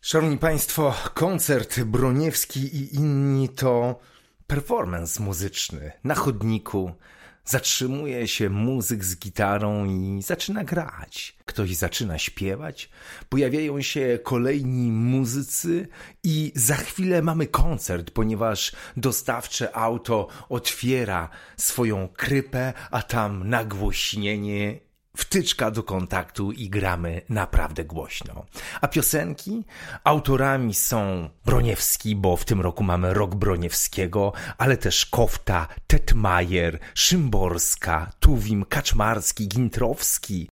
Szanowni Państwo, koncert Broniewski i inni to performance muzyczny. Na chodniku zatrzymuje się muzyk z gitarą i zaczyna grać. Ktoś zaczyna śpiewać, pojawiają się kolejni muzycy i za chwilę mamy koncert, ponieważ dostawcze auto otwiera swoją krypę, a tam nagłośnienie, wtyczka do kontaktu i gramy naprawdę głośno. A piosenki? Autorami są Broniewski, bo w tym roku mamy rok Broniewskiego, ale też Kofta, Tetmajer, Szymborska, Tuwim, Kaczmarski, Gintrowski,